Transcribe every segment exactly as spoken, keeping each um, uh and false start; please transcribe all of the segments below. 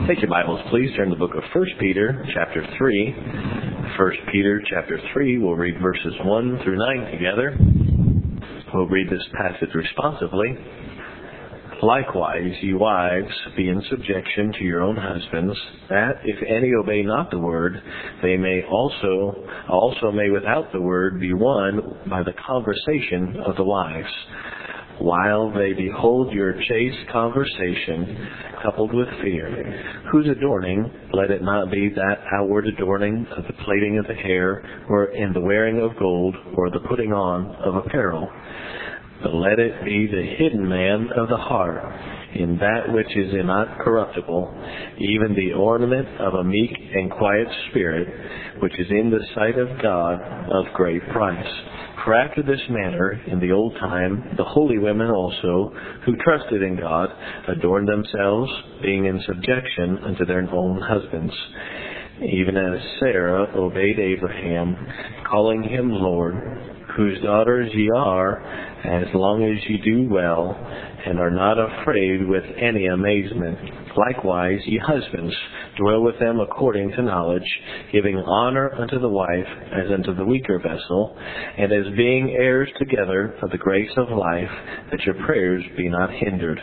Take your Bibles, please. Turn to the book of First Peter, chapter three. First Peter, chapter three. We'll read verses one through nine together. We'll read this passage responsively. Likewise, ye wives, be in subjection to your own husbands, that if any obey not the word, they may also, also may without the word be won by the conversation of the wives, while they behold your chaste conversation coupled with fear, whose adorning, let it not be that outward adorning of the plaiting of the hair, or in the wearing of gold, or the putting on of apparel, but let it be the hidden man of the heart, in that which is not corruptible, even the ornament of a meek and quiet spirit, which is in the sight of God of great price. For after this manner, in the old time, the holy women also, who trusted in God, adorned themselves, being in subjection unto their own husbands, even as Sarah obeyed Abraham, calling him Lord, whose daughters ye are, as long as ye do well, and are not afraid with any amazement. Likewise, ye husbands, dwell with them according to knowledge, giving honor unto the wife as unto the weaker vessel, and as being heirs together of the grace of life, that your prayers be not hindered.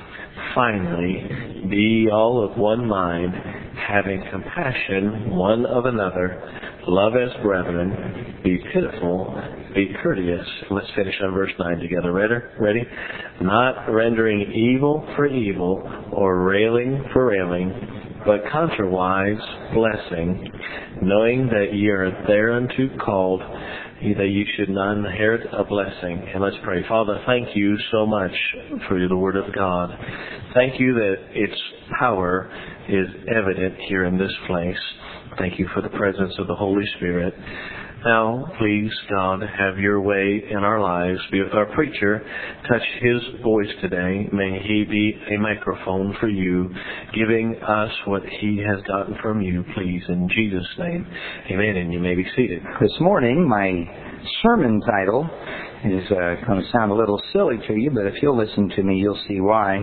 Finally, be ye all of one mind, having compassion one of another, love as brethren, be pitiful, be courteous. Let's finish on verse nine together. Ready? Ready? Not rendering evil for evil, or railing for railing, but contrariwise blessing, knowing that ye are thereunto called, that you should not inherit a blessing. And let's pray. Father, thank you so much for the Word of God. Thank you that its power is evident here in this place. Thank you for the presence of the Holy Spirit. Now, please, God, have your way in our lives. Be with our preacher. Touch his voice today. May he be a microphone for you, giving us what he has gotten from you, please, in Jesus' name. Amen. And you may be seated. This morning, my sermon title is uh, going to sound a little silly to you, but if you'll listen to me, you'll see why.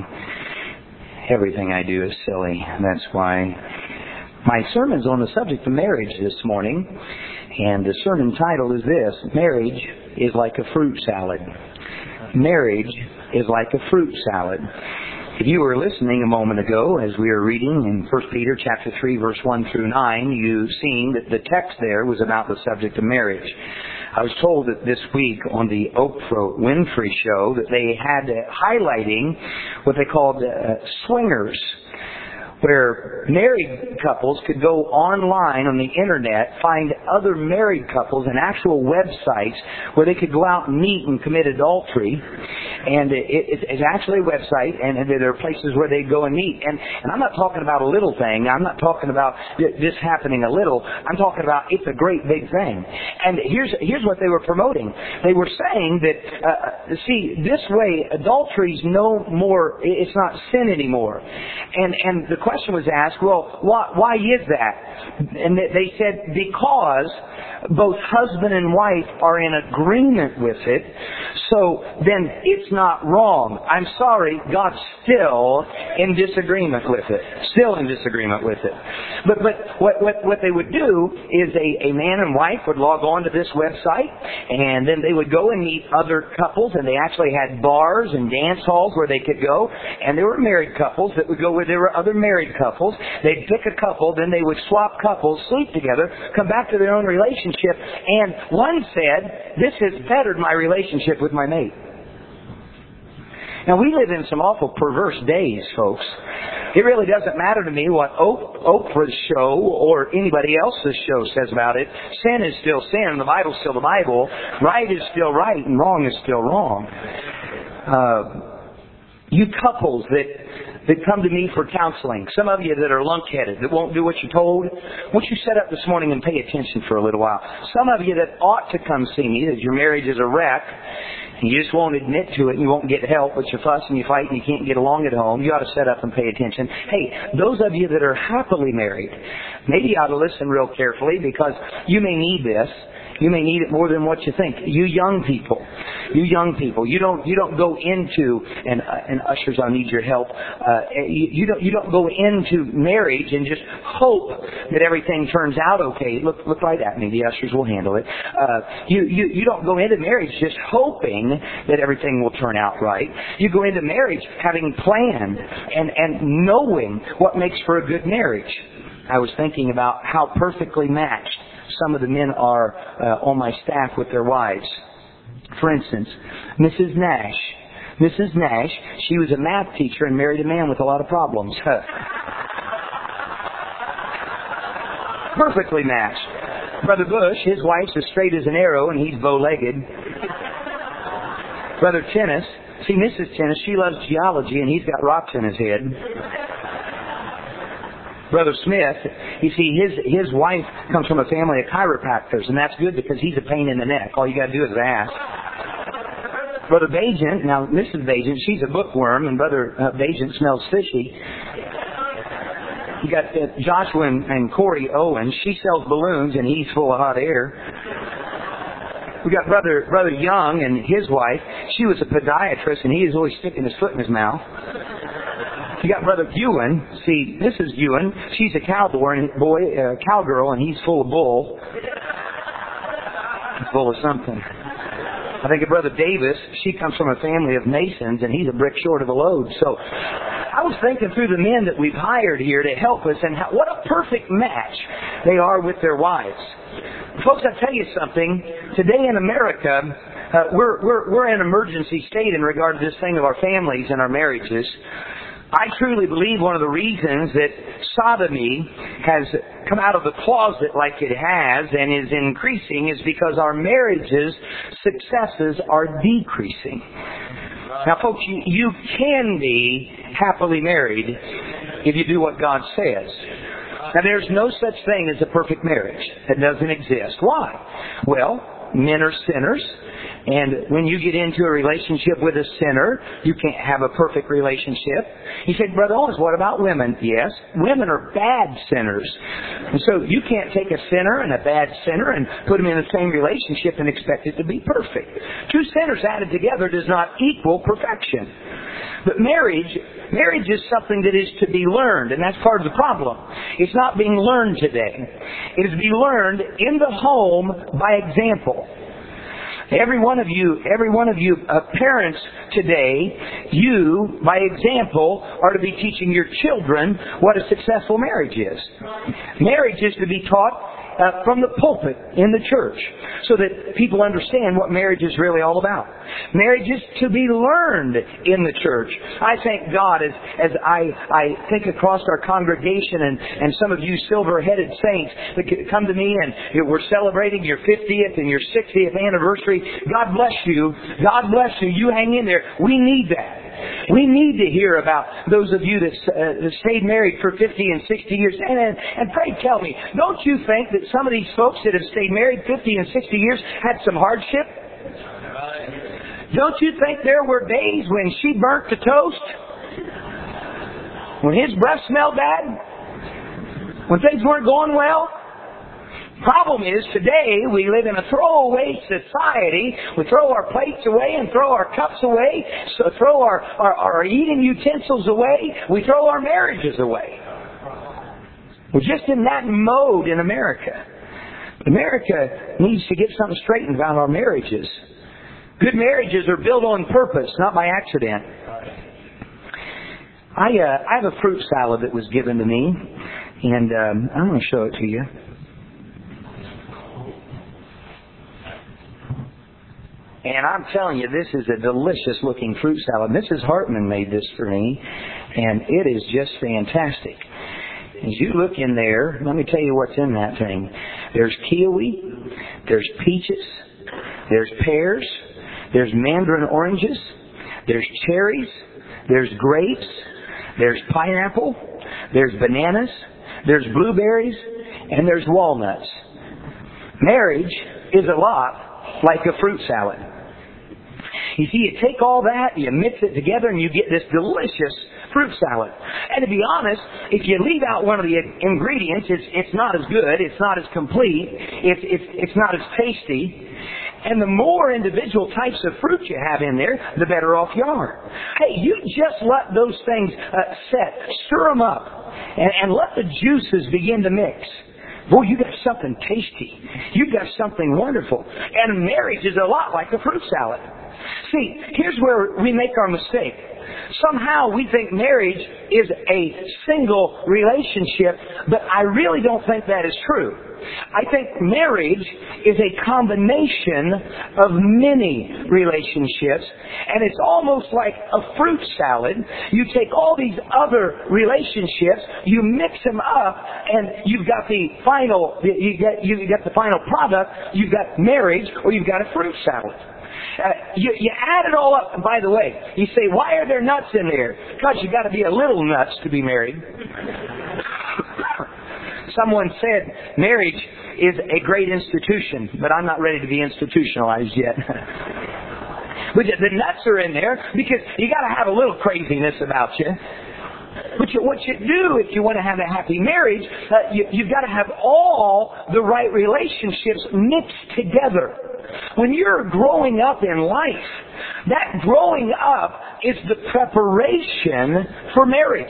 Everything I do is silly. That's why. My sermon's on the subject of marriage this morning, and the sermon title is this: Marriage is like a fruit salad. Marriage is like a fruit salad. If you were listening a moment ago as we were reading in First Peter chapter three, verse one through nine, you've seen that the text there was about the subject of marriage. I was told that this week on the Oprah Winfrey show that they had uh, highlighting what they called uh, swingers, where married couples could go online on the internet, find other married couples and actual websites where they could go out and meet and commit adultery. And it, it, it's actually a website, and there are places where they go and meet. And, and I'm not talking about a little thing. I'm not talking about this happening a little. I'm talking about it's a great big thing. And here's here's what they were promoting. They were saying that, uh, see, this way, adultery's no more, it's not sin anymore. And, and the question was asked, well, why, why is that? And they said, because both husband and wife are in agreement with it, so then it's not wrong. I'm sorry, God's still in disagreement with it. Still in disagreement with it. But but what what, what they would do is a, a man and wife would log on to this website, and then they would go and meet other couples, and they actually had bars and dance halls where they could go, and there were married couples that would go where there were other married couples. They'd pick a couple, then they would swap couples, sleep together, come back to their own relationship, and one said, this has bettered my relationship with my mate. Now, we live in some awful perverse days, folks. It really doesn't matter to me what Oprah's show or anybody else's show says about it. Sin is still sin, the Bible's still the Bible. Right is still right, and wrong is still wrong. Uh, you couples that that come to me for counseling, some of you that are lunkheaded, that won't do what you're told, won't you sit up this morning and pay attention for a little while? Some of you that ought to come see me, that your marriage is a wreck, and you just won't admit to it and you won't get help, but you fuss and you fight and you can't get along at home, you ought to sit up and pay attention. Hey, those of you that are happily married, maybe you ought to listen real carefully, because you may need this. You may need it more than what you think. You young people, you young people, you don't you don't go into and uh, and ushers, I need your help. Uh, you, you don't you don't go into marriage and just hope that everything turns out okay. Look look right at me. The ushers will handle it. Uh, you you you don't go into marriage just hoping that everything will turn out right. You go into marriage having planned and and knowing what makes for a good marriage. I was thinking about how perfectly matched some of the men are uh, on my staff with their wives. For instance, Missus Nash. Missus Nash, she was a math teacher and married a man with a lot of problems. Perfectly matched. Brother Bush, his wife's as straight as an arrow and he's bow-legged. Brother Tennis, see Missus Tennis, she loves geology and he's got rocks in his head. Brother Smith, you see, his his wife comes from a family of chiropractors, and that's good because he's a pain in the neck. All you got to do is ask. Brother Bajent, now Missus Bajent, she's a bookworm, and Brother uh, Bajent smells fishy. You got uh, Joshua and, and Corey Owen. She sells balloons, and he's full of hot air. We got Brother Brother Young and his wife. She was a podiatrist, and he is always sticking his foot in his mouth. You got Brother Ewan. See, Missus Ewan, she's a cowboy, and boy, uh, cowgirl, and he's full of bull. He's full of something. I think of Brother Davis. She comes from a family of masons, and he's a brick short of a load. So I was thinking through the men that we've hired here to help us, and how, what a perfect match they are with their wives. Folks, I'll tell you something. Today in America, uh, we're, we're, we're in an emergency state in regard to this thing of our families and our marriages. I truly believe one of the reasons that sodomy has come out of the closet like it has and is increasing is because our marriages' successes are decreasing. Now, folks, you, you can be happily married if you do what God says. Now, there's no such thing as a perfect marriage. It doesn't exist. Why? Well, men are sinners. And when you get into a relationship with a sinner, you can't have a perfect relationship. He said, Brother Owens, what about women? Yes, women are bad sinners. And so you can't take a sinner and a bad sinner and put them in the same relationship and expect it to be perfect. Two sinners added together does not equal perfection. But marriage, marriage is something that is to be learned, and that's part of the problem. It's not being learned today. It is to be learned in the home by example. Every one of you, every one of you uh, parents today, you, by example, are to be teaching your children what a successful marriage is. Marriage is to be taught uh, from the pulpit in the church so that people understand what marriage is really all about. Marriage is to be learned in the church. I thank God as, as I, I think across our congregation and, and some of you silver-headed saints that come to me and we're celebrating your fiftieth and your sixtieth anniversary. God bless you. God bless you. You hang in there. We need that. We need to hear about those of you that uh, stayed married for fifty and sixty years. And, and, and pray tell me, don't you think that some of these folks that have stayed married fifty and sixty years had some hardship? Don't you think there were days when she burnt the toast? When his breath smelled bad? When things weren't going well? Problem is, today we live in a throwaway society. We throw our plates away and throw our cups away, so throw our, our, our eating utensils away. We throw our marriages away. We're just in that mode in America. America needs to get something straightened about our marriages. Good marriages are built on purpose, not by accident. I uh, I have a fruit salad that was given to me, and um, I'm going to show it to you. And I'm telling you, this is a delicious looking fruit salad. Missus Hartman made this for me, and it is just fantastic. As you look in there, let me tell you what's in that thing. There's kiwi, there's peaches, there's pears, there's mandarin oranges, there's cherries, there's grapes, there's pineapple, there's bananas, there's blueberries, and there's walnuts. Marriage is a lot like a fruit salad. You see, you take all that, you mix it together, and you get this delicious fruit salad. And to be honest, if you leave out one of the ingredients, it's, it's not as good, it's not as complete, it's, it's, it's not as tasty. And the more individual types of fruit you have in there, the better off you are. Hey, you just let those things uh, set, stir them up, and, and let the juices begin to mix. Boy, you got something tasty. You got something wonderful. And marriage is a lot like a fruit salad. See, here's where we make our mistake. Somehow we think marriage is a single relationship, but I really don't think that is true. I think marriage is a combination of many relationships, and it's almost like a fruit salad. You take all these other relationships, you mix them up, and you've got the final, you get, you get the final product. You've got marriage, or you've got a fruit salad. Uh, you, you add it all up, and by the way, you say, why are there nuts in there? Because you've got to be a little nuts to be married. Someone said marriage is a great institution, but I'm not ready to be institutionalized yet. But the nuts are in there because you got to have a little craziness about you. But you, what you do if you want to have a happy marriage, uh, you, you've got to have all the right relationships mixed together. When you're growing up in life, that growing up is the preparation for marriage.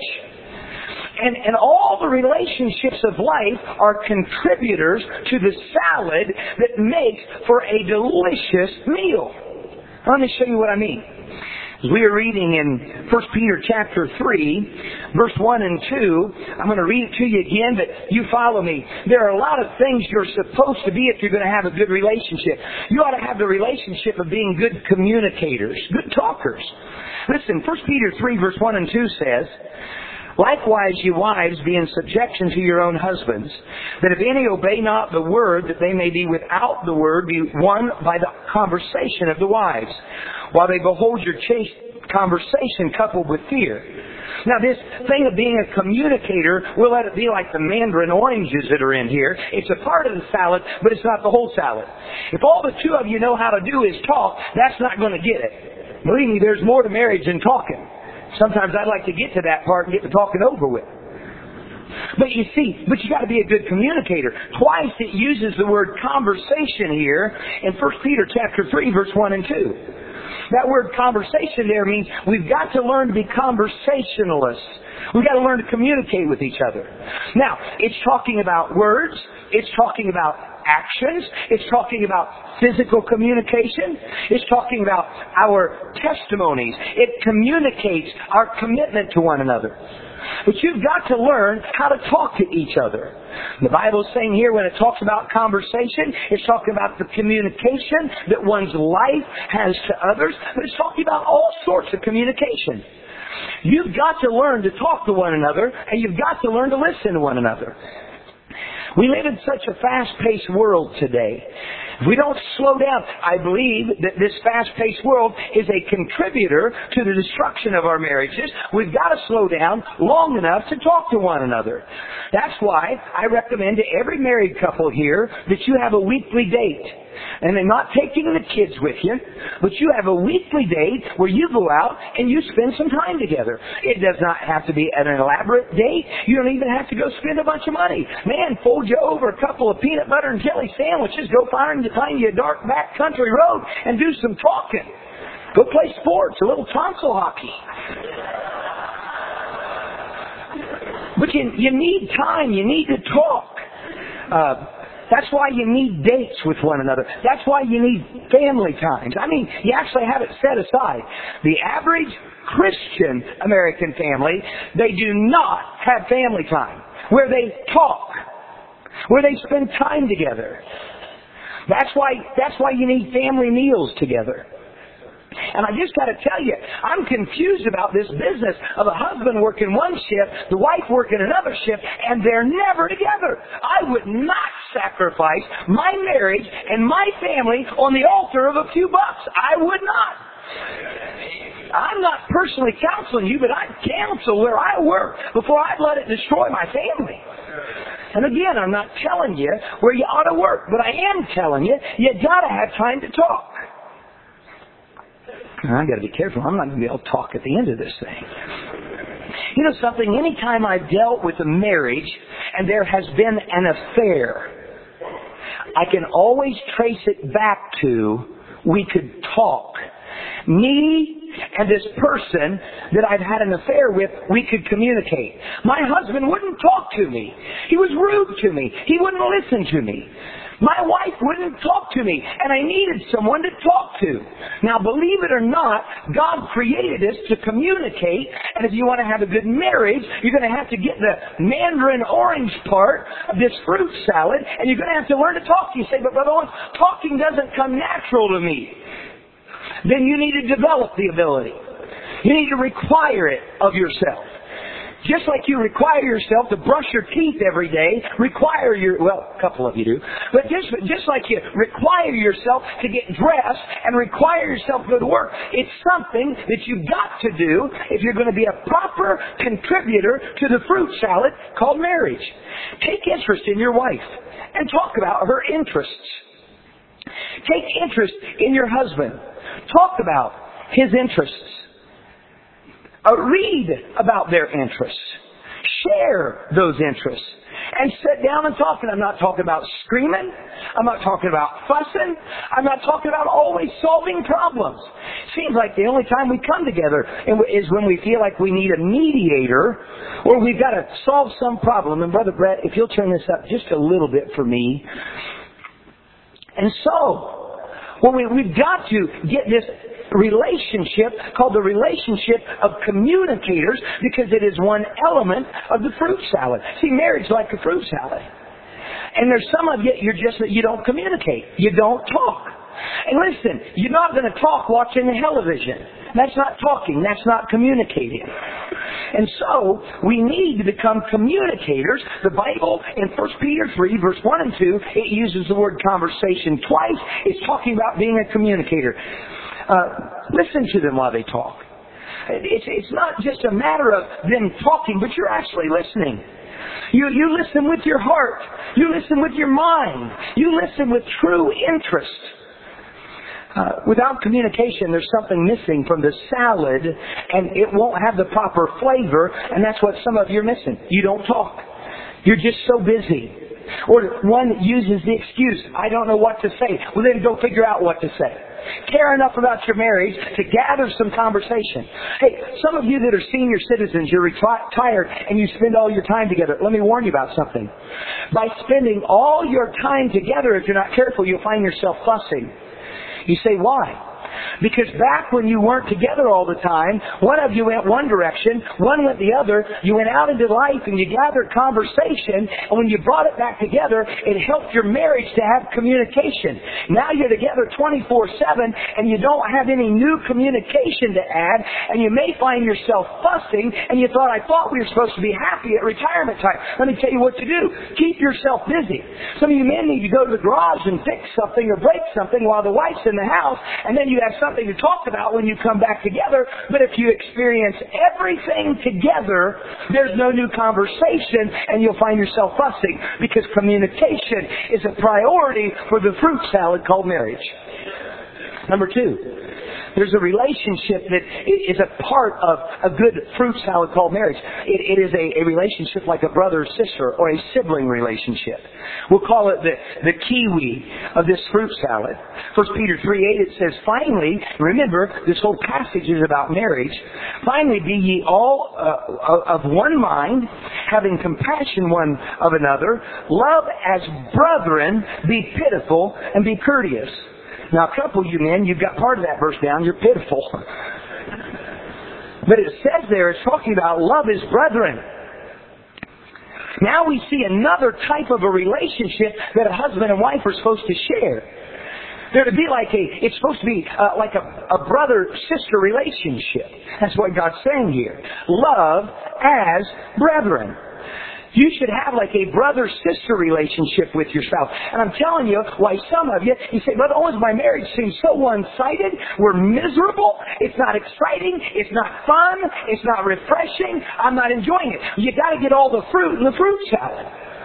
And, and all the relationships of life are contributors to the salad that makes for a delicious meal. Let me show you what I mean. We are reading in First Peter chapter three, verse one and two. I'm going to read it to you again, but you follow me. There are a lot of things you're supposed to be if you're going to have a good relationship. You ought to have the relationship of being good communicators, good talkers. Listen, First Peter three, verse one and two says, likewise, you wives, be in subjection to your own husbands, that if any obey not the word, that they may be without the word, be won by the conversation of the wives, while they behold your chaste conversation coupled with fear. Now, this thing of being a communicator, we'll let it be like the mandarin oranges that are in here. It's a part of the salad, but it's not the whole salad. If all the two of you know how to do is talk, that's not going to get it. Believe me, there's more to marriage than talking. Sometimes I'd like to get to that part and get the talking over with. But you see, but you got to be a good communicator. Twice it uses the word conversation here in First Peter chapter three, verse one and two. That word conversation there means we've got to learn to be conversationalists. We've got to learn to communicate with each other. Now, it's talking about words. It's talking about actions. It's talking about physical communication. It's talking about our testimonies. It communicates our commitment to one another. But you've got to learn how to talk to each other. The Bible's saying here when it talks about conversation, it's talking about the communication that one's life has to others, but it's talking about all sorts of communication. You've got to learn to talk to one another, and you've got to learn to listen to one another. We live in such a fast-paced world today. If we don't slow down, I believe that this fast-paced world is a contributor to the destruction of our marriages. We've got to slow down long enough to talk to one another. That's why I recommend to every married couple here that you have a weekly date. And they're not taking the kids with you, but you have a weekly date where you go out and you spend some time together. It does not have to be an elaborate date. You don't even have to go spend a bunch of money. Man, fold you over a couple of peanut butter and jelly sandwiches, go find, find you a dark back country road and do some talking. Go play sports, a little tonsil hockey. But you, you need time. You need to talk. Uh, That's why you need dates with one another. That's why you need family times. I mean, you actually have it set aside. The average Christian American family, they do not have family time where they talk, where they spend time together. That's why, that's why you need family meals together. And I just got to tell you, I'm confused about this business of a husband working one shift, the wife working another shift, and they're never together. I would not sacrifice my marriage and my family on the altar of a few bucks. I would not. I'm not personally counseling you, but I'd counsel where I work before I'd let it destroy my family. And again, I'm not telling you where you ought to work, but I am telling you, you got to have time to talk. I got to be careful. I'm not going to be able to talk at the end of this thing. You know something? Anytime I've dealt with a marriage and there has been an affair, I can always trace it back to we could talk. Me and this person that I've had an affair with, we could communicate. My husband wouldn't talk to me. He was rude to me. He wouldn't listen to me. My wife wouldn't talk to me, and I needed someone to talk to. Now, believe it or not, God created us to communicate, and if you want to have a good marriage, you're going to have to get the mandarin orange part of this fruit salad, and you're going to have to learn to talk. You say, but Brother Owens, talking doesn't come natural to me. Then you need to develop the ability. You need to require it of yourself. Just like you require yourself to brush your teeth every day, require your, well, a couple of you do, but just, just like you require yourself to get dressed and require yourself to go to work, it's something that you've got to do if you're going to be a proper contributor to the fruit salad called marriage. Take interest in your wife and talk about her interests. Take interest in your husband. Talk about his interests. Uh, read about their interests. Share those interests. And sit down and talk. And I'm not talking about screaming. I'm not talking about fussing. I'm not talking about always solving problems. Seems like the only time we come together is when we feel like we need a mediator or we've got to solve some problem. And Brother Brett, if you'll turn this up just a little bit for me. And so, well, we, we've got to get this relationship called the relationship of communicators because it is one element of the fruit salad. See, marriage is like a fruit salad. And there's some of you, you're just that you don't communicate. You don't talk. And listen, you're not going to talk watching the television. That's not talking. That's not communicating. And so, we need to become communicators. The Bible in First Peter three, verse one and two, it uses the word conversation twice. It's talking about being a communicator. Uh, listen to them while they talk. It's, it's not just a matter of them talking, but you're actually listening. You, you listen with your heart. You listen with your mind. You listen with true interest. Uh, without communication, there's something missing from the salad, and it won't have the proper flavor, and that's what some of you are missing. You don't talk. You're just so busy. Or one uses the excuse, I don't know what to say. Well, then go figure out what to say. Care enough about your marriage to gather some conversation. Hey, some of you that are senior citizens, you're retired and you spend all your time together. Let me warn you about something. By spending all your time together, if you're not careful, you'll find yourself fussing. You say, why? Because back when you weren't together all the time, one of you went one direction, one went the other. You went out into life and you gathered conversation, and when you brought it back together, it helped your marriage to have communication. Now you're together twenty-four seven, and you don't have any new communication to add, and you may find yourself fussing, and you thought, I thought we were supposed to be happy at retirement time. Let me tell you what to do. Keep yourself busy. Some of you men need to go to the garage and fix something or break something while the wife's in the house, and then you have something to talk about when you come back together. But if you experience everything together, there's no new conversation, and you'll find yourself fussing because communication is a priority for the fruit salad called marriage. Number two, there's a relationship that is a part of a good fruit salad called marriage. It, it is a, a relationship like a brother or sister or a sibling relationship. We'll call it the, the kiwi of this fruit salad. First Peter three eight, it says, finally, remember, this whole passage is about marriage. Finally, be ye all uh, of one mind, having compassion one of another, love as brethren, be pitiful, and be courteous. Now, a couple of you men, you've got part of that verse down. You're pitiful. But it says there, it's talking about love as brethren. Now we see another type of a relationship that a husband and wife are supposed to share. They're to be like a, it's supposed to be uh, like a, a brother-sister relationship. That's what God's saying here. Love as brethren. You should have like a brother-sister relationship with your spouse. And I'm telling you why some of you, you say, Brother Owens, my marriage seems so one-sided. We're miserable. It's not exciting. It's not fun. It's not refreshing. I'm not enjoying it. You got to get all the fruit in the fruit salad.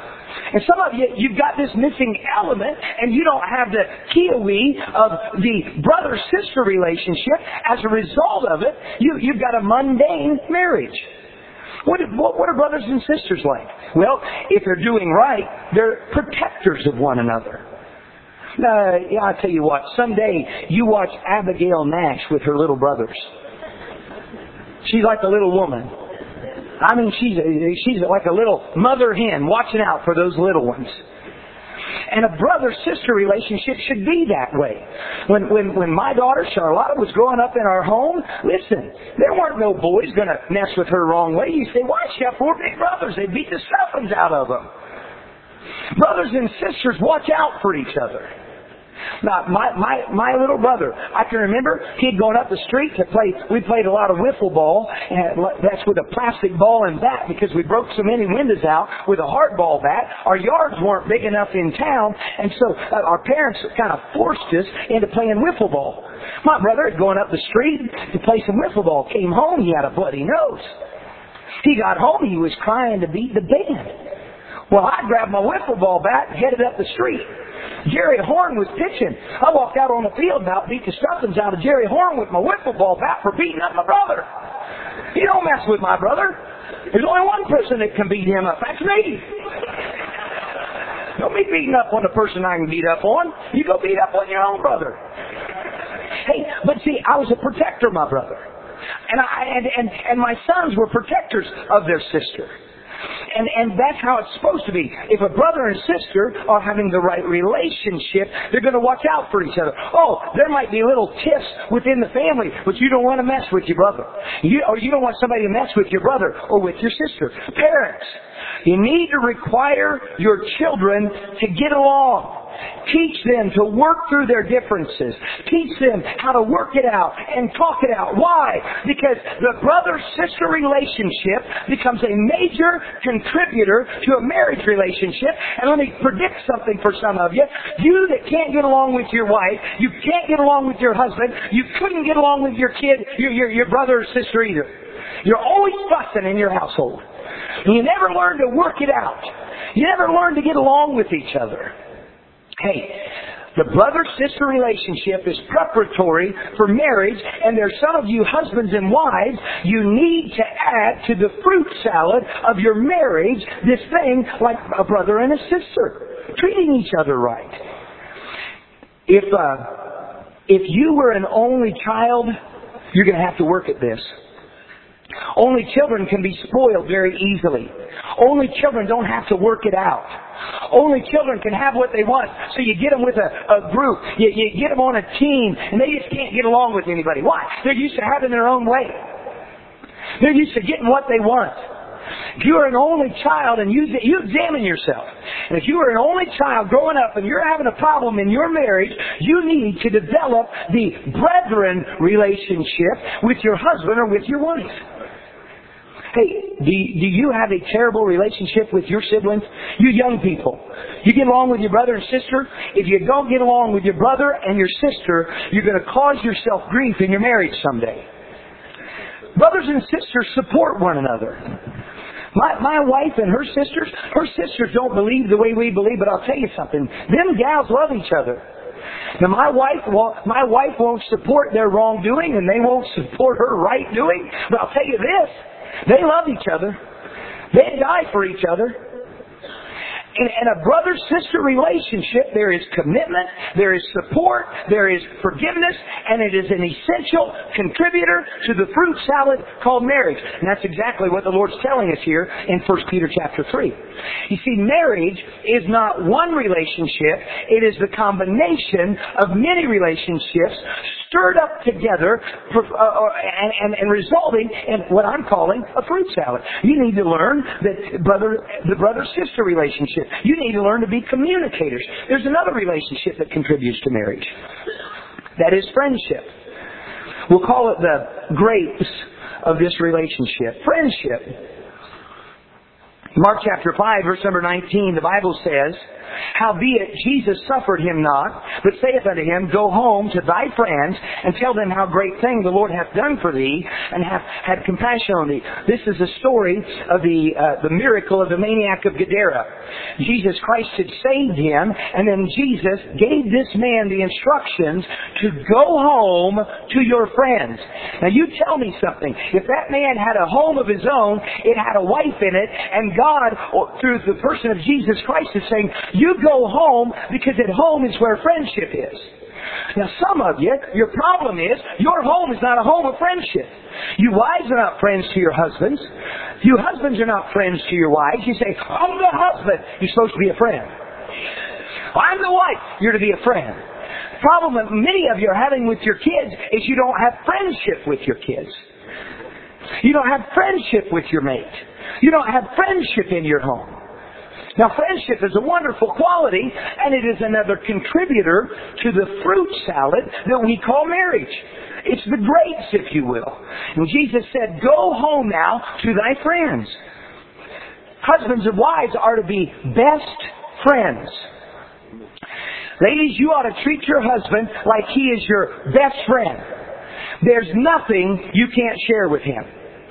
And some of you, you've got this missing element, and you don't have the kiwi of the brother-sister relationship. As a result of it, you, you've got a mundane marriage. What, what, what are brothers and sisters like? Well, if they're doing right, they're protectors of one another. Uh, yeah, I'll tell you what, someday you watch Abigail Nash with her little brothers. She's like a little woman. I mean, she's she's like a little mother hen watching out for those little ones. And a brother-sister relationship should be that way. When when when my daughter Charlotta was growing up in our home, listen, there weren't no boys going to mess with her wrong way. You say, why? She got four big brothers. They beat the stuffings out of them. Brothers and sisters watch out for each other. Now, my, my, my little brother, I can remember he'd gone up the street to play. We played a lot of wiffle ball, and that's with a plastic ball and bat because we broke so many windows out with a hardball bat. Our yards weren't big enough in town, and so uh, our parents kind of forced us into playing wiffle ball. My brother had gone up the street to play some wiffle ball. Came home, he had a bloody nose. He got home, he was crying to beat the band. Well, I grabbed my wiffle ball bat and headed up the street. Jerry Horn was pitching. I walked out on the field and about beat the stuffings out of Jerry Horn with my wiffle ball bat for beating up my brother. You don't mess with my brother. There's only one person that can beat him up. That's me. Don't be beating up on the person I can beat up on. You go beat up on your own brother. Hey, but see, I was a protector of my brother. And, I, and, and, and my sons were protectors of their sister. And, and that's how it's supposed to be. If a brother and sister are having the right relationship, they're going to watch out for each other. Oh, there might be little tiffs within the family, but you don't want to mess with your brother. You, or you don't want somebody to mess with your brother or with your sister. Parents, you need to require your children to get along. Teach them to work through their differences. Teach them how to work it out and talk it out. Why? Because the brother-sister relationship becomes a major contributor to a marriage relationship. And let me predict something for some of you. You that can't get along with your wife, you can't get along with your husband, you couldn't get along with your kid, your, your, your brother or sister either. You're always fussing in your household. And you never learn to work it out. You never learn to get along with each other. Hey, the brother-sister relationship is preparatory for marriage, and there's some of you husbands and wives, you need to add to the fruit salad of your marriage this thing like a brother and a sister, treating each other right. If, uh, if you were an only child, you're going to have to work at this. Only children can be spoiled very easily. Only children don't have to work it out. Only children can have what they want. So you get them with a, a group. You, you get them on a team, and they just can't get along with anybody. Why? They're used to having their own way. They're used to getting what they want. If you are an only child, and you, you examine yourself, and if you are an only child growing up and you're having a problem in your marriage, you need to develop the brethren relationship with your husband or with your wife. Hey, do, do you have a terrible relationship with your siblings? You young people, you get along with your brother and sister? If you don't get along with your brother and your sister, you're going to cause yourself grief in your marriage someday. Brothers and sisters support one another. My, my wife and her sisters, her sisters don't believe the way we believe, but I'll tell you something. Them gals love each other. Now my wife, well, my wife won't support their wrongdoing and they won't support her right doing, but I'll tell you this. They love each other. They die for each other. In, in a brother-sister relationship, there is commitment, there is support, there is forgiveness, and it is an essential contributor to the fruit salad called marriage. And that's exactly what the Lord's telling us here in First Peter chapter three. You see, marriage is not one relationship, it is the combination of many relationships stirred up together for, uh, and, and, and resulting in what I'm calling a fruit salad. You need to learn that brother, the brother-sister relationship. You need to learn to be communicators. There's another relationship that contributes to marriage. That is friendship. We'll call it the grapes of this relationship. Friendship. Mark chapter five, verse number nineteen, the Bible says, Howbeit Jesus suffered him not, but saith unto him, Go home to thy friends, and tell them how great thing the Lord hath done for thee, and hath had compassion on thee. This is a story of the uh, the miracle of the maniac of Gadara. Jesus Christ had saved him, and then Jesus gave this man the instructions to go home to your friends. Now you tell me something. If that man had a home of his own, it had a wife in it, and God, through the person of Jesus Christ, is saying, you go home, because at home is where friendship is. Now some of you, your problem is, your home is not a home of friendship. You wives are not friends to your husbands. You husbands are not friends to your wives. You say, I'm the husband. You're supposed to be a friend. I'm the wife. You're to be a friend. The problem that many of you are having with your kids is you don't have friendship with your kids. You don't have friendship with your mate. You don't have friendship in your home. Now, friendship is a wonderful quality, and it is another contributor to the fruit salad that we call marriage. It's the grapes, if you will. And Jesus said, go home now to thy friends. Husbands and wives are to be best friends. Ladies, you ought to treat your husband like he is your best friend. There's nothing you can't share with him.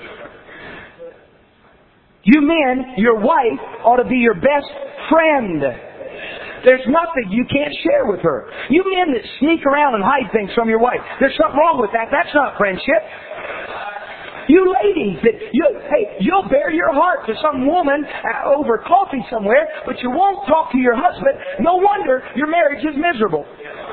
You men, your wife ought to be your best friend. There's nothing you can't share with her. You men that sneak around and hide things from your wife, there's something wrong with that. That's not friendship. You ladies, that you, hey, you'll bare your heart to some woman uh, over coffee somewhere, but you won't talk to your husband. No wonder your marriage is miserable.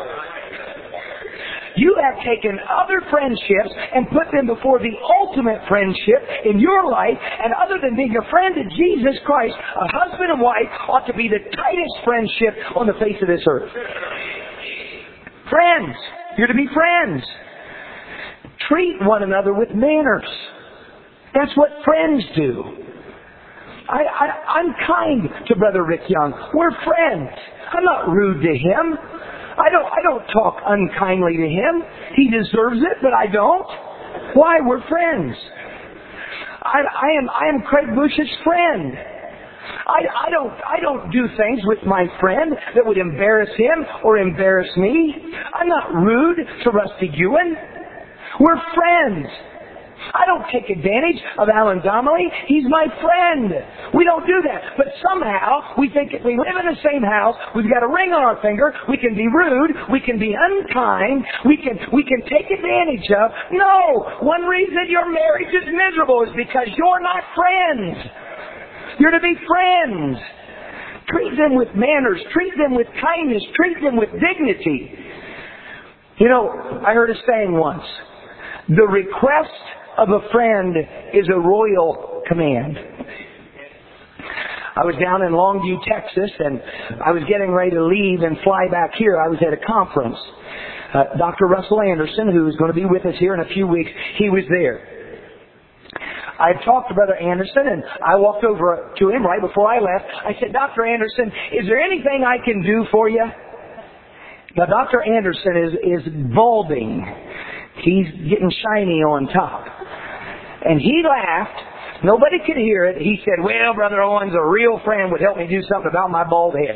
You have taken other friendships and put them before the ultimate friendship in your life, and other than being a friend of Jesus Christ, a husband and wife ought to be the tightest friendship on the face of this earth. Friends. You're to be friends. Treat one another with manners. That's what friends do. I, I, I'm kind to Brother Rick Young. We're friends. I'm not rude to him. I don't, I don't talk unkindly to him. He deserves it, but I don't. Why? We're friends. I, I am, I am Craig Bush's friend. I, I don't, I don't do things with my friend that would embarrass him or embarrass me. I'm not rude to Rusty Ewan. We're friends. I don't take advantage of Alan Donnelly. He's my friend. We don't do that. But somehow, we think if we live in the same house, we've got a ring on our finger, we can be rude, we can be unkind, we can, we can take advantage of. No! One reason your marriage is miserable is because you're not friends. You're to be friends. Treat them with manners. Treat them with kindness. Treat them with dignity. You know, I heard a saying once. The request of a friend is a royal command. I was down in Longview, Texas, and I was getting ready to leave and fly back here. I was at a conference. Uh, Doctor Russell Anderson, who is going to be with us here in a few weeks, he was there. I had talked to Brother Anderson, and I walked over to him right before I left. I said, Doctor Anderson, is there anything I can do for you? Now, Doctor Anderson is, is balding. He's getting shiny on top. And he laughed. Nobody could hear it. He said, well, Brother Owens, a real friend would help me do something about my bald head.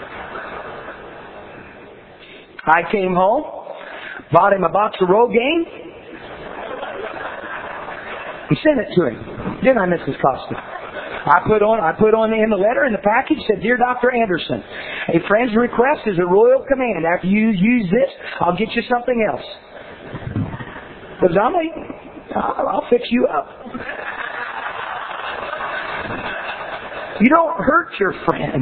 I came home, bought him a box of Rogaine, and sent it to him. Didn't I, Missus Costa? I put on, I put on in the letter in the package, said, Dear Doctor Anderson, a friend's request is a royal command. After you use this, I'll get you something else. But Donnelly, I'll fix you up. You don't hurt your friends.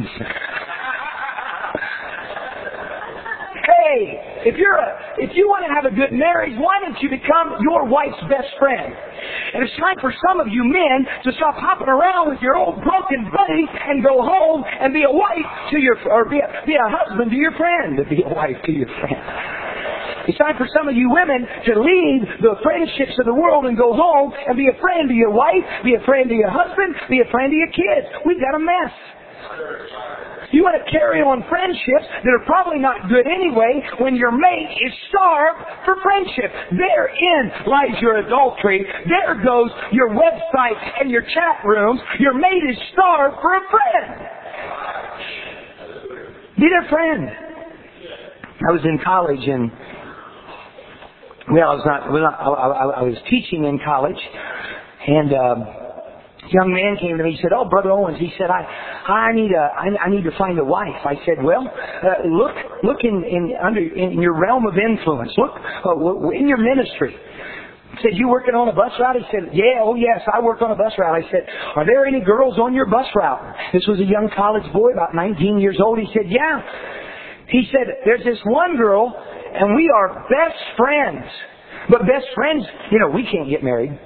Hey, if you're a, if you want to have a good marriage, why don't you become your wife's best friend? And it's time for some of you men to stop hopping around with your old broken buddy and go home and be a wife to your, or be a, be a husband to your friend, to be a wife to your friend. It's time for some of you women to leave the friendships of the world and go home and be a friend to your wife, be a friend to your husband, be a friend to your kids. We've got a mess. You want to carry on friendships that are probably not good anyway when your mate is starved for friendship. Therein lies your adultery. There goes your website and your chat rooms. Your mate is starved for a friend. Be their friend. I was in college and, well, I was not, I, I, I was teaching in college, and um, a young man came to me and said, "Oh, Brother Owens," he said, I, I need a, I, I need to find a wife. I said, "Well, uh, look, look in, in under in your realm of influence. Look uh, in your ministry." He said, "You working on a bus route?" He said, "Yeah, oh yes, I work on a bus route." I said, "Are there any girls on your bus route?" This was a young college boy, about nineteen years old. He said, "Yeah." He said, "There's this one girl, and we are best friends. But best friends, you know, we can't get married."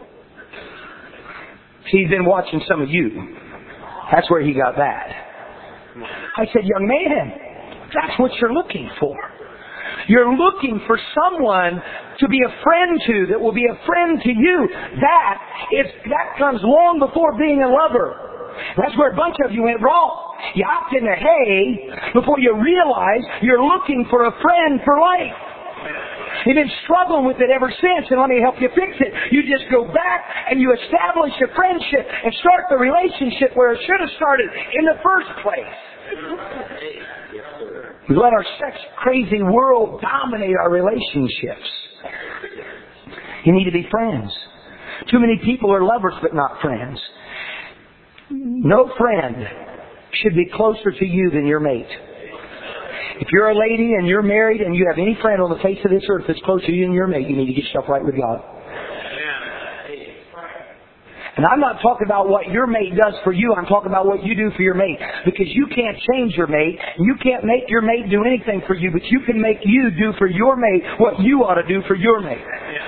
He's been watching some of you. That's where he got that. I said, "Young man, that's what you're looking for. You're looking for someone to be a friend to, that will be a friend to you. That is, that comes long before being a lover." That's where a bunch of you went wrong. You hopped in the hay before you realized you're looking for a friend for life. You've been struggling with it ever since, and let me help you fix it. You just go back and you establish a friendship and start the relationship where it should have started in the first place. We let our sex-crazy world dominate our relationships. You need to be friends. Too many people are lovers but not friends. No friend should be closer to you than your mate. If you're a lady and you're married and you have any friend on the face of this earth that's closer to you than your mate, you need to get yourself right with God. And I'm not talking about what your mate does for you. I'm talking about what you do for your mate. Because you can't change your mate. You can't make your mate do anything for you. But you can make you do for your mate what you ought to do for your mate.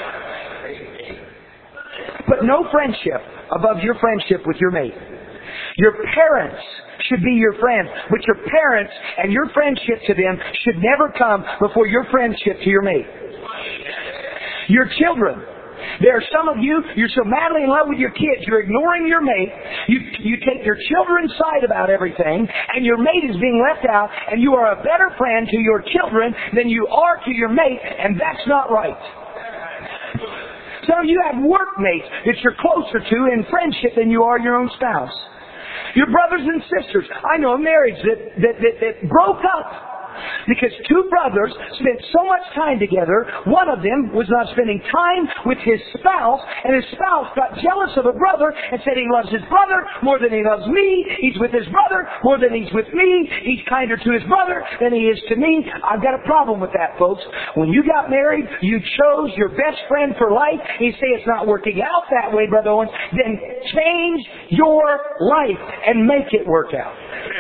But no friendship above your friendship with your mate. Your parents should be your friends, but your parents and your friendship to them should never come before your friendship to your mate. Your children. There are some of you, you're so madly in love with your kids, you're ignoring your mate. You, you take your children's side about everything, and your mate is being left out, and you are a better friend to your children than you are to your mate, and that's not right. Some of you have workmates that you're closer to in friendship than you are your own spouse. Your brothers and sisters. I know a marriage that, that, that, that broke up because two brothers spent so much time together. One of them was not spending time with his spouse, and his spouse got jealous of a brother and said he loves his brother more than he loves me. He's with his brother more than he's with me. He's kinder to his brother than he is to me. I've got a problem with that, folks. When you got married, you chose your best friend for life. You say it's not working out that way, Brother Owens. Then change your life and make it work out.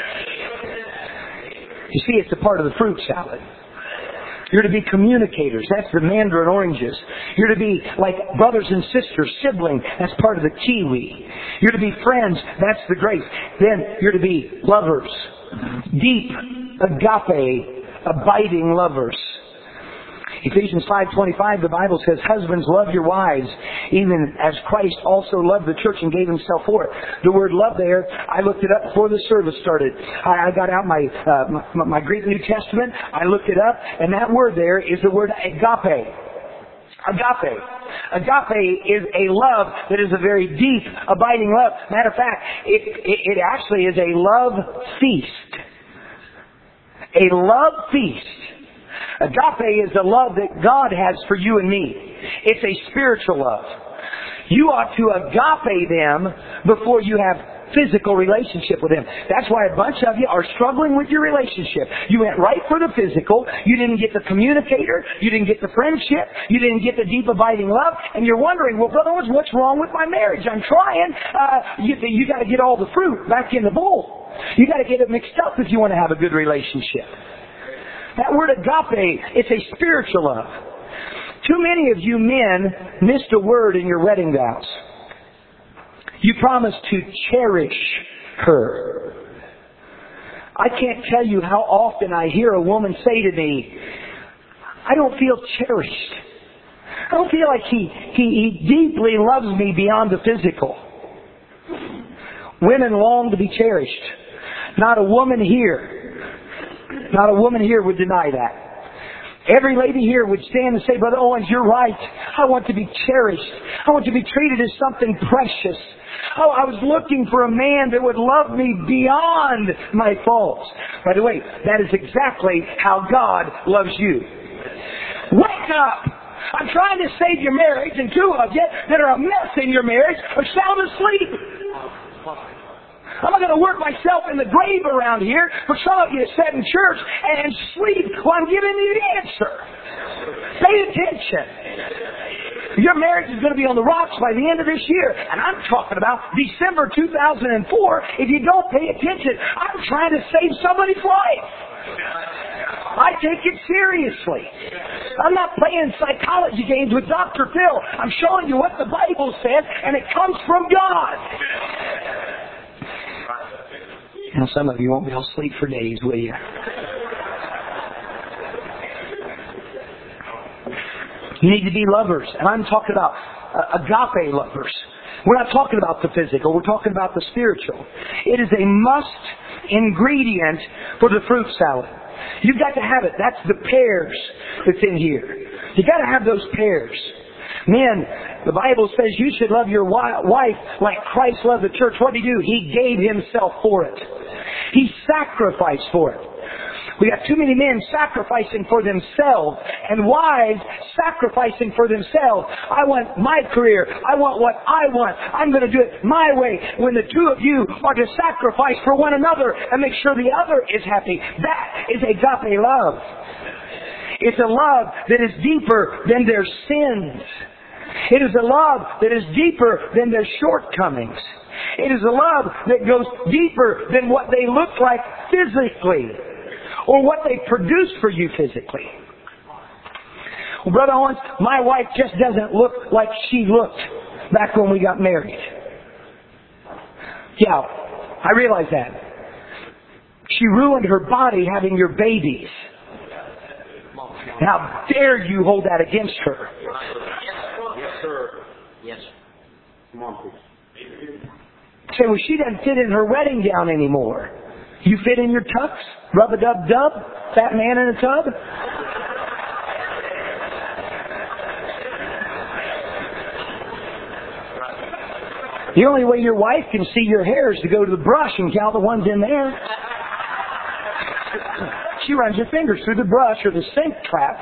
You see, it's a part of the fruit salad. You're to be communicators. That's the mandarin oranges. You're to be like brothers and sisters, siblings. That's part of the kiwi. You're to be friends. That's the grape. Then you're to be lovers. Deep, agape, abiding lovers. Ephesians five twenty-five, the Bible says, "Husbands, love your wives, even as Christ also loved the church and gave himself for it." The word love there, I looked it up before the service started. I, I got out my, uh, my, my Greek New Testament. I looked it up, and that word there is the word agape. Agape. Agape is a love that is a very deep, abiding love. Matter of fact, it, it, it actually is a love feast. A love feast. Agape is the love that God has for you and me. It's a spiritual love. You ought to agape them before you have physical relationship with them. That's why a bunch of you are struggling with your relationship. You went right for the physical. You didn't get the communicator. You didn't get the friendship. You didn't get the deep abiding love. And you're wondering, well, Brother Owens, what's wrong with my marriage? I'm trying. Uh, you you got to get all the fruit back in the bowl. You got to get it mixed up if you want to have a good relationship. That word agape, it's a spiritual love. Too many of you men missed a word in your wedding vows. You promised to cherish her. I can't tell you how often I hear a woman say to me, "I don't feel cherished. I don't feel like he, he, he deeply loves me beyond the physical." Women long to be cherished. Not a woman here Not a woman here would deny that. Every lady here would stand and say, Brother Owens, you're right. I want to be cherished. I want to be treated as something precious. Oh, I was looking for a man that would love me beyond my faults. By the way, that is exactly how God loves you. Wake up! I'm trying to save your marriage, and two of you that are a mess in your marriage are sound asleep. I'm not going to work myself in the grave around here for some of you to sit in church and sleep while I'm giving you the answer. Pay attention. Your marriage is going to be on the rocks by the end of this year. And I'm talking about December two thousand four. If you don't pay attention, I'm trying to save somebody's life. I take it seriously. I'm not playing psychology games with Doctor Phil. I'm showing you what the Bible says, and it comes from God. Now, some of you won't be able to sleep for days, will you? You need to be lovers. And I'm talking about uh, agape lovers. We're not talking about the physical. We're talking about the spiritual. It is a must ingredient for the fruit salad. You've got to have it. That's the pears that's in here. You've got to have those pears. Men, the Bible says you should love your wife like Christ loved the church. What did he do? He gave himself for it. He sacrificed for it. We have too many men sacrificing for themselves and wives sacrificing for themselves. I want my career. I want what I want. I'm going to do it my way. When the two of you are to sacrifice for one another and make sure the other is happy. That is agape love. It's a love that is deeper than their sins. It is a love that is deeper than their shortcomings. It is a love that goes deeper than what they look like physically or what they produce for you physically. Well, Brother Owens, my wife just doesn't look like she looked back when we got married. Yeah, I realize that. She ruined her body having your babies. How dare you hold that against her? Yes, sir. Yes. Come on, please. Say, well, she doesn't fit in her wedding gown anymore. You fit in your tux? Rub-a-dub-dub? Fat man in a tub? The only way your wife can see your hair is to go to the brush and count the ones in there. She runs her fingers through the brush or the sink trap.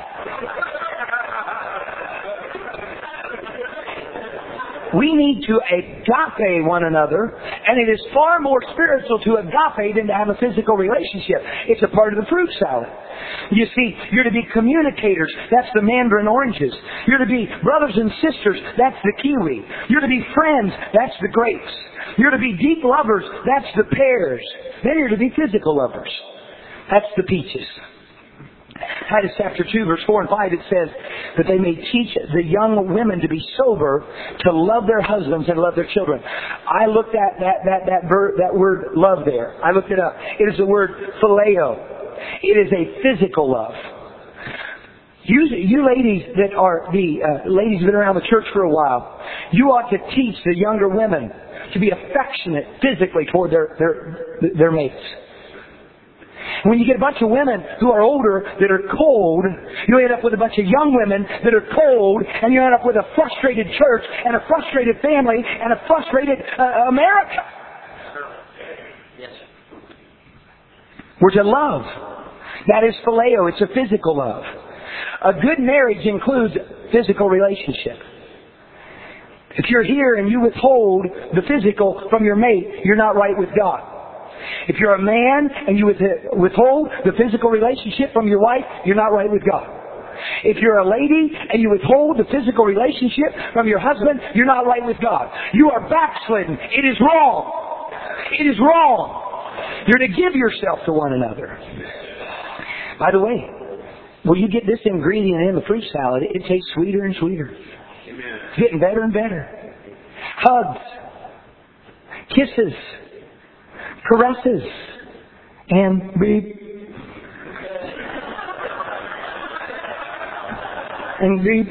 We need to agape one another, and it is far more spiritual to agape than to have a physical relationship. It's a part of the fruit salad. You see, you're to be communicators. That's the mandarin oranges. You're to be brothers and sisters. That's the kiwi. You're to be friends. That's the grapes. You're to be deep lovers. That's the pears. Then you're to be physical lovers. That's the peaches. Titus chapter two, verse four and five, it says that they may teach the young women to be sober, to love their husbands and love their children. I looked at that that that, ver, that word love there. I looked it up. It is the word phileo. It is a physical love. You, you ladies that are the uh, ladies that have been around the church for a while, you ought to teach the younger women to be affectionate physically toward their their their mates. When you get a bunch of women who are older that are cold, you end up with a bunch of young women that are cold, and you end up with a frustrated church and a frustrated family and a frustrated uh, America. Yes. We're to love. That is phileo. It's a physical love. A good marriage includes physical relationship. If you're here and you withhold the physical from your mate, you're not right with God. If you're a man and you withhold the physical relationship from your wife, you're not right with God. If you're a lady and you withhold the physical relationship from your husband, you're not right with God. You are backslidden. It is wrong. It is wrong. You're to give yourself to one another. By the way, when you get this ingredient in the fruit salad, it tastes sweeter and sweeter. Amen. It's getting better and better. Hugs. Kisses. Caresses. And beep. And beep.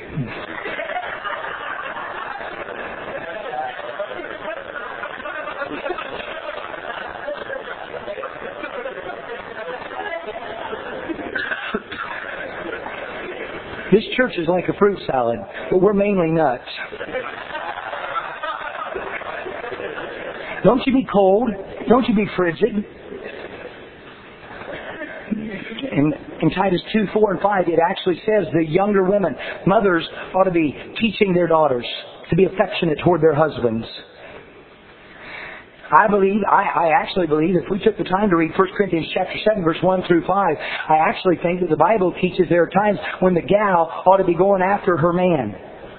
This church is like a fruit salad, but we're mainly nuts. Don't you be cold. Don't you be frigid. In, in Titus two, four, and five, it actually says the younger women, mothers, ought to be teaching their daughters to be affectionate toward their husbands. I believe, I, I actually believe, if we took the time to read First Corinthians chapter seven, verse one through five, I actually think that the Bible teaches there are times when the gal ought to be going after her man.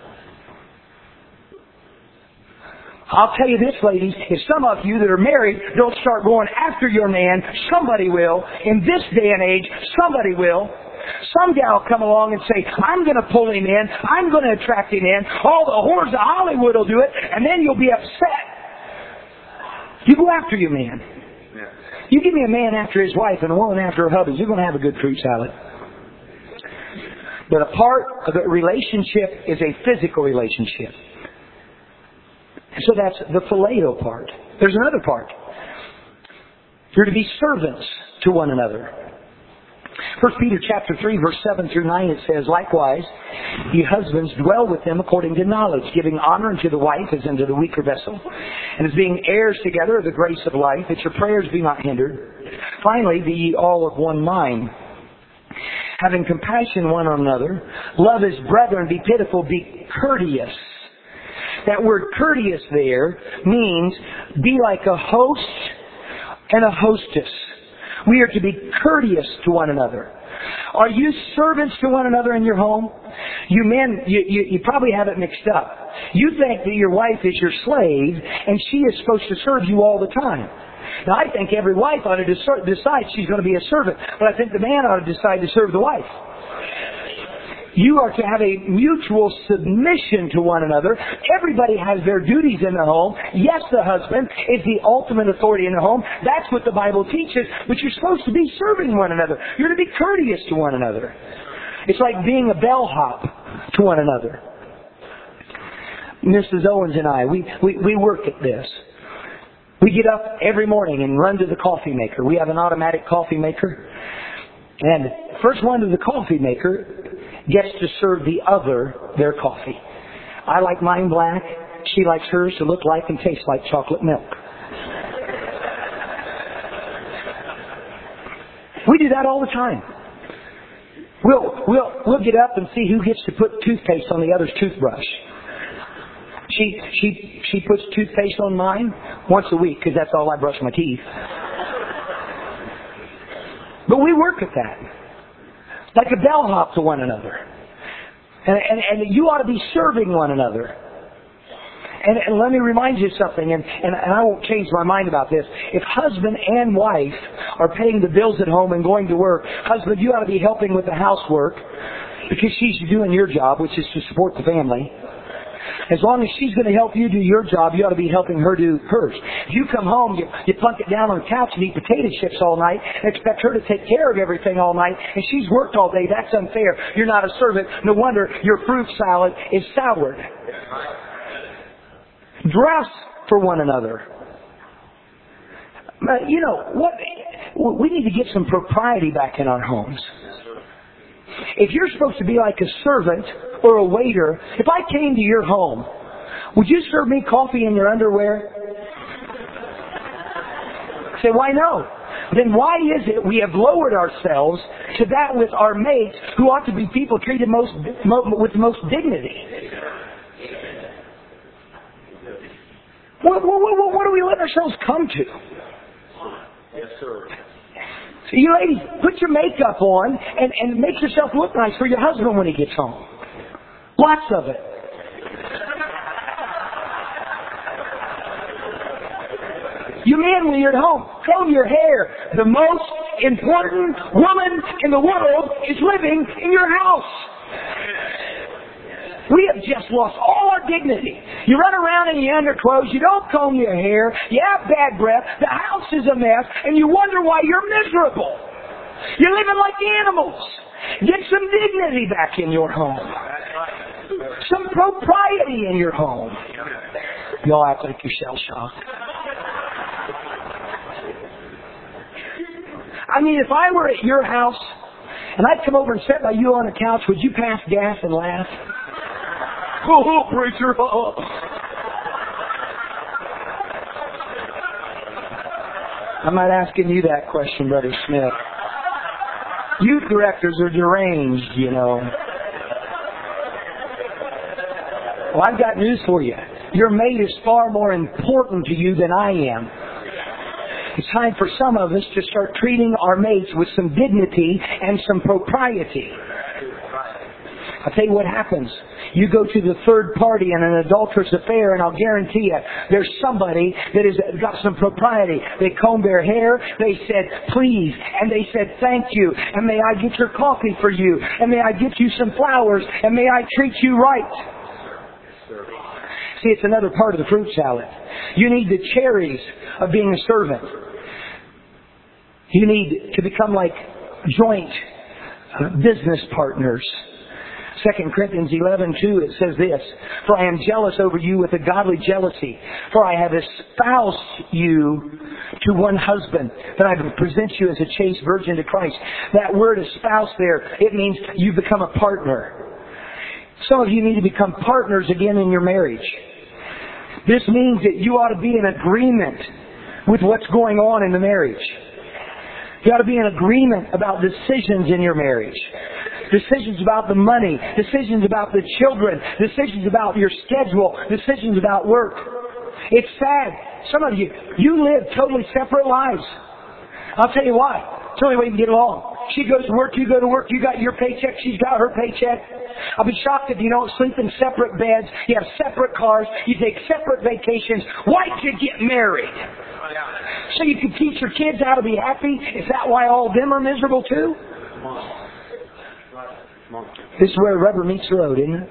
I'll tell you this, ladies, if some of you that are married don't start going after your man, somebody will. In this day and age, somebody will. Some gal come along and say, I'm going to pull him in. I'm going to attract him in. All the whores of Hollywood will do it, and then you'll be upset. You go after your man. You give me a man after his wife and a woman after her husband, you're going to have a good fruit salad. But a part of the relationship is a physical relationship. So that's the phileo part. There's another part. You're to be servants to one another. First Peter chapter three, verse seven through nine, it says, likewise, ye husbands dwell with them according to knowledge, giving honor unto the wife as unto the weaker vessel, and as being heirs together of the grace of life, that your prayers be not hindered. Finally, be ye all of one mind, having compassion one on another, love as brethren, be pitiful, be courteous. That word courteous there means be like a host and a hostess. We are to be courteous to one another. Are you servants to one another in your home? You men, you, you, you probably have it mixed up. You think that your wife is your slave and she is supposed to serve you all the time. Now I think every wife ought to decide she's going to be a servant, but I think the man ought to decide to serve the wife. You are to have a mutual submission to one another. Everybody has their duties in the home. Yes, the husband is the ultimate authority in the home. That's what the Bible teaches. But you're supposed to be serving one another. You're to be courteous to one another. It's like being a bellhop to one another. Missus Owens and I, we, we, we work at this. We get up every morning and run to the coffee maker. We have an automatic coffee maker. And the first one to the coffee maker gets to serve the other their coffee. I like mine black. She likes hers to look like and taste like chocolate milk. We do that all the time. We'll, we'll, we'll get up and see who gets to put toothpaste on the other's toothbrush. She, she, she puts toothpaste on mine once a week because that's all I brush my teeth. But we work at that. Like a bellhop to one another. And, and, and you ought to be serving one another. And, and let me remind you something, and, and, and I won't change my mind about this. If husband and wife are paying the bills at home and going to work, husband, you ought to be helping with the housework because she's doing your job, which is to support the family. As long as she's going to help you do your job, you ought to be helping her do hers. If you come home, you, you plunk it down on the couch and eat potato chips all night and expect her to take care of everything all night, and she's worked all day, that's unfair. You're not a servant. No wonder your fruit salad is soured. Dress for one another. But, you know, what? We need to get some propriety back in our homes. If you're supposed to be like a servant or a waiter, if I came to your home, would you serve me coffee in your underwear? Say, why no? Then why is it we have lowered ourselves to that with our mates who ought to be people treated most with the most dignity? What, what, what, what do we let ourselves come to? Yes, sir. So you ladies, put your makeup on and, and make yourself look nice for your husband when he gets home. Lots of it. You men, when you're at home, comb your hair. The most important woman in the world is living in your house. We have just lost all our dignity. You run around in your underclothes, you don't comb your hair, you have bad breath, the house is a mess, and you wonder why you're miserable. You're living like animals. Get some dignity back in your home. Some propriety in your home. Y'all act like you're shell-shocked. I mean, if I were at your house and I'd come over and sit by you on the couch, would you pass gas and laugh? Oh, preacher. Oh. I'm not asking you that question, Brother Smith. Youth directors are deranged, you know. Well, I've got news for you. Your mate is far more important to you than I am. It's time for some of us to start treating our mates with some dignity and some propriety. I'll tell you what happens. You go to the third party in an adulterous affair, and I'll guarantee you, there's somebody that has got some propriety. They combed their hair, they said, please, and they said, thank you, and may I get your coffee for you, and may I get you some flowers, and may I treat you right. See, it's another part of the fruit salad. You need the cherries of being a servant. You need to become like joint business partners. Second Corinthians eleven two, it says this, for I am jealous over you with a godly jealousy, for I have espoused you to one husband, that I present you as a chaste virgin to Christ. That word espouse there, it means you become a partner. Some of you need to become partners again in your marriage. This means that you ought to be in agreement with what's going on in the marriage. You ought to be in agreement about decisions in your marriage. Decisions about the money, decisions about the children, decisions about your schedule, decisions about work. It's sad. Some of you, you live totally separate lives. I'll tell you why. It's the only way you can get along. She goes to work, you go to work, you got your paycheck, she's got her paycheck. I'll be shocked if you don't sleep in separate beds, you have separate cars, you take separate vacations. Why'd you get married? So you can teach your kids how to be happy? Is that why all of them are miserable too? This is where the rubber meets the road, isn't it?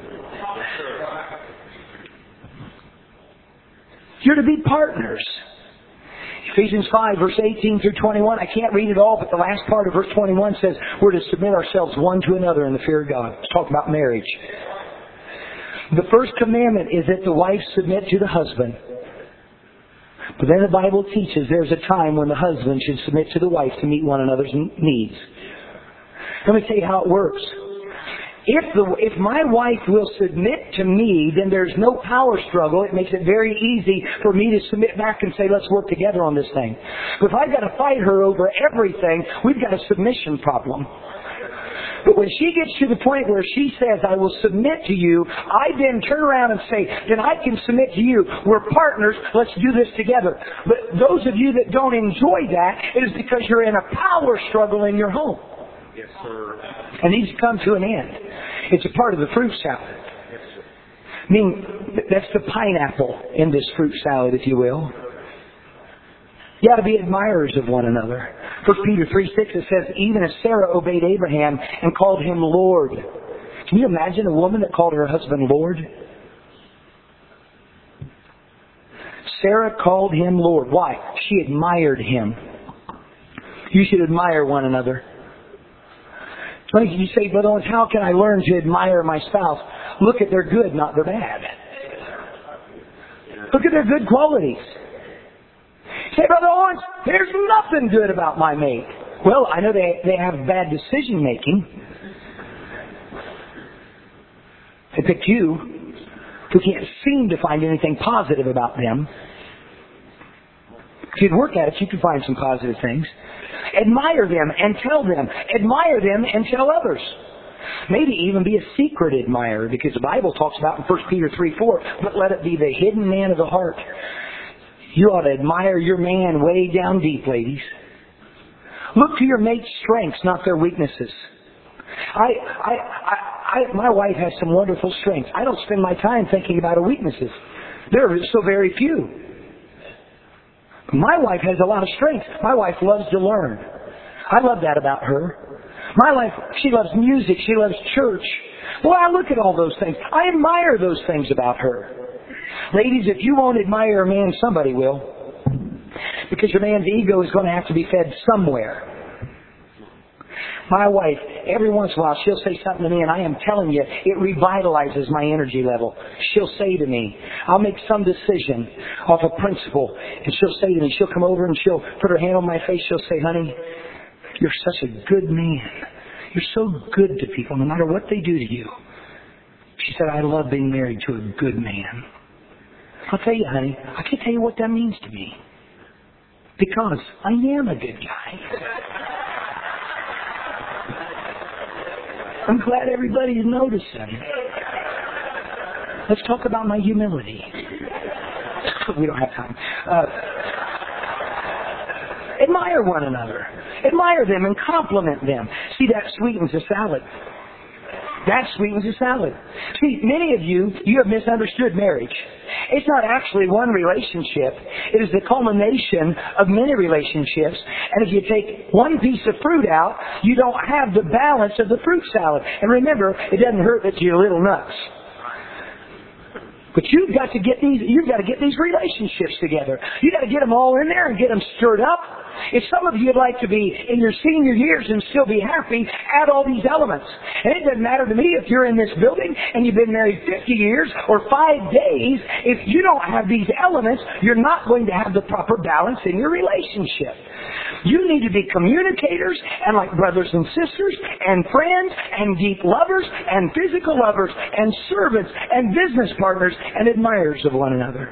You're to be partners. Ephesians five, verse eighteen through twenty-one. I can't read it all, but the last part of verse twenty-one says we're to submit ourselves one to another in the fear of God. It's talking about marriage. The first commandment is that the wife submit to the husband. But then the Bible teaches there's a time when the husband should submit to the wife to meet one another's needs. Let me tell you how it works. If the if my wife will submit to me, then there's no power struggle. It makes it very easy for me to submit back and say, let's work together on this thing. But if I've got to fight her over everything, we've got a submission problem. But when she gets to the point where she says, I will submit to you, I then turn around and say, then I can submit to you. We're partners. Let's do this together. But those of you that don't enjoy that, it is because you're in a power struggle in your home. Yes, sir. It needs to come to an end. It's a part of the fruit salad. Yes, sir. I mean, that's the pineapple in this fruit salad, if you will. You ought to be admirers of one another. First Peter three six, it says, even as Sarah obeyed Abraham and called him Lord. Can you imagine a woman that called her husband Lord? Sarah called him Lord. Why? She admired him. You should admire one another. You say, Brother Owens, how can I learn to admire my spouse? Look at their good, not their bad. Look at their good qualities. Say, Brother Owens, there's nothing good about my mate. Well, I know they, they have bad decision making. They picked you, who can't seem to find anything positive about them. If you'd work at it, you could find some positive things. Admire them and tell them. Admire them and tell others. Maybe even be a secret admirer, because the Bible talks about in First Peter three four, but let it be the hidden man of the heart. You ought to admire your man way down deep, ladies. Look to your mate's strengths, not their weaknesses. I, I, I, I, my wife has some wonderful strengths. I don't spend my time thinking about her weaknesses. There are so very few. My wife has a lot of strength. My wife loves to learn. I love that about her. My wife, she loves music. She loves church. Well, I look at all those things. I admire those things about her. Ladies, if you won't admire a man, somebody will. Because your man's ego is going to have to be fed somewhere. My wife, every once in a while, she'll say something to me, and I am telling you, it revitalizes my energy level. She'll say to me, I'll make some decision off a principle, and she'll say to me, she'll come over and she'll put her hand on my face, she'll say, honey, you're such a good man. You're so good to people, no matter what they do to you. She said, I love being married to a good man. I'll tell you, honey, I can't tell you what that means to me. Because I am a good guy. I'm glad everybody's noticing. Let's talk about my humility. We don't have time. Uh, admire one another. Admire them and compliment them. See, that sweetens a salad. That sweetens a salad. See, many of you, you have misunderstood marriage. It's not actually one relationship. It is the culmination of many relationships. And if you take one piece of fruit out, you don't have the balance of the fruit salad. And remember, it doesn't hurt that you're little nuts. But you've got to get these, you've got to get these relationships together. You've got to get them all in there and get them stirred up. If some of you would like to be in your senior years and still be happy, add all these elements. And it doesn't matter to me if you're in this building and you've been married fifty years or five days. If you don't have these elements, you're not going to have the proper balance in your relationship. You need to be communicators and like brothers and sisters and friends and deep lovers and physical lovers and servants and business partners and admirers of one another.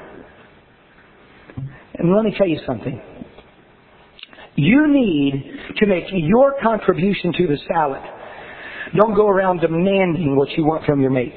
And let me tell you something. You need to make your contribution to the salad. Don't go around demanding what you want from your mate.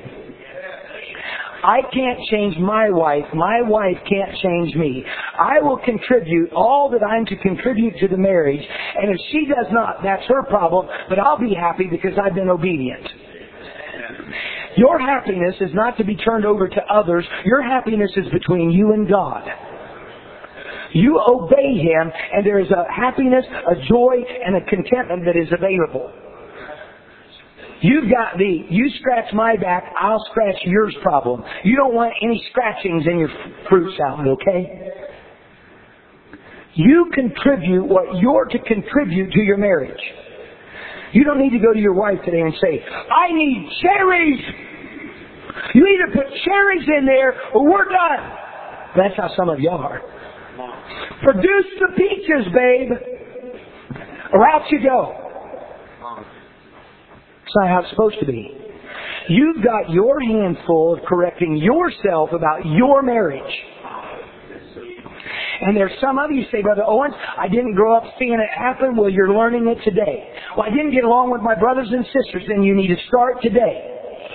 I can't change my wife. My wife can't change me. I will contribute all that I'm to contribute to the marriage. And if she does not, that's her problem. But I'll be happy because I've been obedient. Your happiness is not to be turned over to others. Your happiness is between you and God. You obey Him, and there is a happiness, a joy, and a contentment that is available. You've got the, you scratch my back, I'll scratch yours problem. You don't want any scratchings in your fruit salad, okay? You contribute what you're to contribute to your marriage. You don't need to go to your wife today and say, I need cherries! You either put cherries in there or we're done. That's how some of y'all are. Produce the peaches, babe, or out you go. It's not how it's supposed to be. You've got your hands full of correcting yourself about your marriage. And there's some of you say, Brother Owens, I didn't grow up seeing it happen. Well, you're learning it today. Well, I didn't get along with my brothers and sisters. Then you need to start today.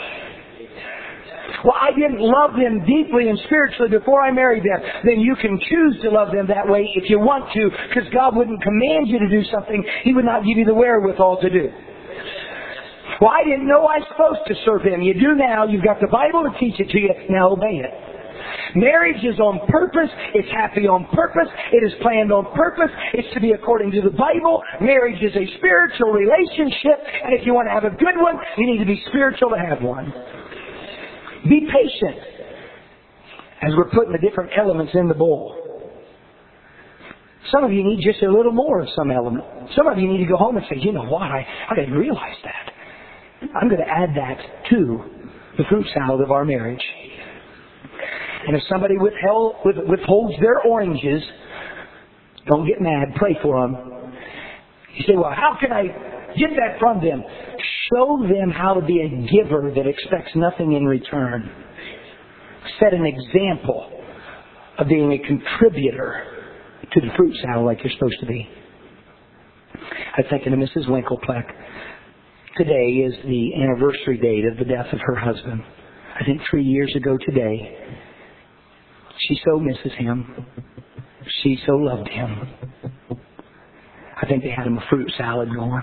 Well, I didn't love them deeply and spiritually before I married them. Then you can choose to love them that way if you want to, because God wouldn't command you to do something He would not give you the wherewithal to do. Well, I didn't know I was supposed to serve Him. You do now. You've got the Bible to teach it to you. Now obey it. Marriage is on purpose. It's happy on purpose. It is planned on purpose. It's to be according to the Bible. Marriage is a spiritual relationship. And if you want to have a good one, you need to be spiritual to have one. Be patient as we're putting the different elements in the bowl. Some of you need just a little more of some element. Some of you need to go home and say, you know what, I, I didn't realize that. I'm going to add that to the fruit salad of our marriage. And if somebody withheld, with, withholds their oranges, don't get mad. Pray for them. You say, well, how can I get that from them? Show them how to be a giver that expects nothing in return. Set an example of being a contributor to the fruit salad like you're supposed to be. I was thinking of Missus Winklepleck. Today is the anniversary date of the death of her husband. I think three years ago today. She so misses him. She so loved him. I think they had him a fruit salad going.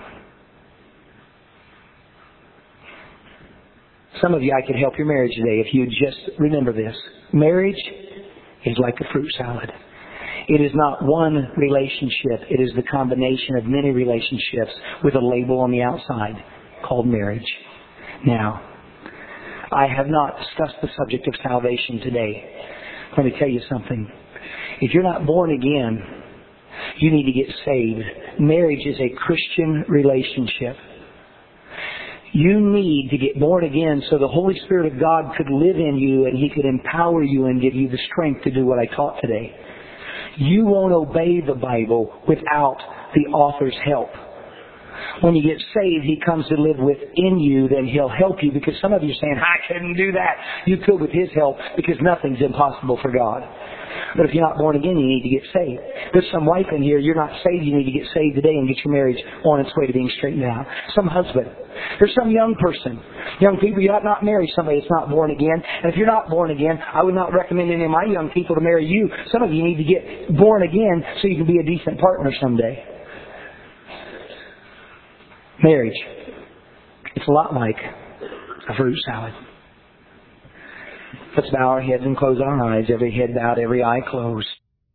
Some of you, I could help your marriage today if you just remember this. Marriage is like a fruit salad. It is not one relationship. It is the combination of many relationships with a label on the outside called marriage. Now, I have not discussed the subject of salvation today. Let me tell you something. If you're not born again, you need to get saved. Marriage is a Christian relationship. You need to get born again so the Holy Spirit of God could live in you and He could empower you and give you the strength to do what I taught today. You won't obey the Bible without the author's help. when you get saved, He comes to live within you, then He'll help you. Because some of you are saying, I couldn't do that. You could with His help, because nothing's impossible for God. But if you're not born again, you need to get saved. There's some wife in here, you're not saved, you need to get saved today and get your marriage on its way to being straightened out. Some husband. There's some young person. Young people, you ought not marry somebody that's not born again. And if you're not born again, I would not recommend any of my young people to marry you. Some of you need to get born again so you can be a decent partner someday. Marriage. It's a lot like a fruit salad. Let's bow our heads and close our eyes. Every head bowed, every eye closed.